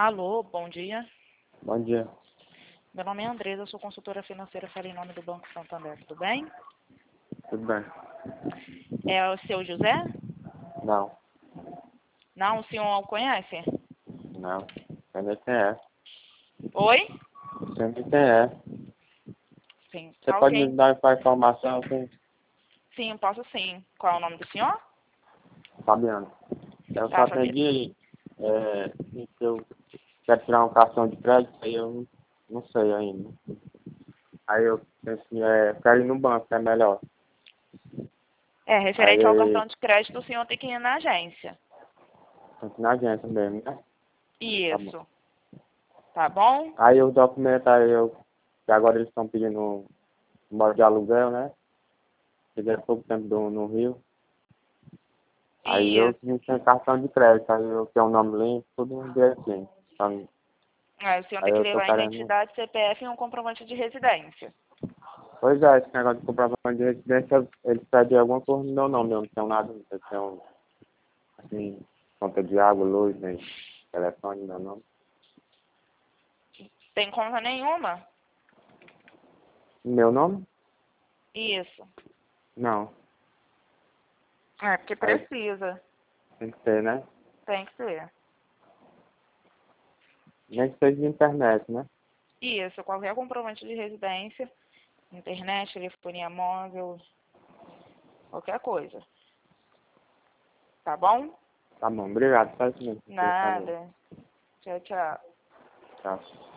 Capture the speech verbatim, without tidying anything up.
Alô, bom dia. Bom dia. Meu nome é Andresa, eu sou consultora financeira, falo em nome do Banco Santander, tudo bem? Tudo bem? É o seu José? Não, Não, o senhor o conhece? não. Sei quem é. Oi? Sei quem é. Sim, Você tá pode ok. me dar essa informação, assim, Sim, posso sim. Qual é o nome do senhor? Fabiano? Eu só Tá, Fabi. atendi, é, que eu quero tirar um cartão de crédito, aí eu não, não sei ainda. Aí eu pensei, é, quero ir no banco, é melhor. É, Aí, referente ao cartão de crédito, o senhor tem que ir na agência. tem que ir na agência mesmo, né? Tá bom. Isso. Tá bom? Aí os documentos, aí eu, que agora eles estão pedindo um modo de aluguel, né? Cheguei há pouco tempo do, no Rio. Aí eu Isso. não tenho cartão de crédito, aí eu tenho o nome limpo, tudo direitinho. Então, É, o senhor aí tem que eu tô levar a querendo. identidade, C P F e um comprovante de residência. Pois é, esse negócio de comprovante de residência, ele pede alguma coisa no meu nome, eu não tenho nada, eu tenho, assim, conta de água, luz, nem telefone, no meu nome. Tem conta nenhuma? Meu nome? Isso. Não. É, porque Aí precisa. tem que ter, né? Tem que ser. Nem que seja de internet, né? Isso, qualquer comprovante de residência, internet, telefonia móvel, qualquer coisa. Tá bom? Tá bom, obrigado, faz isso mesmo. Queria saber. Nada. Tchau, tchau. Tchau.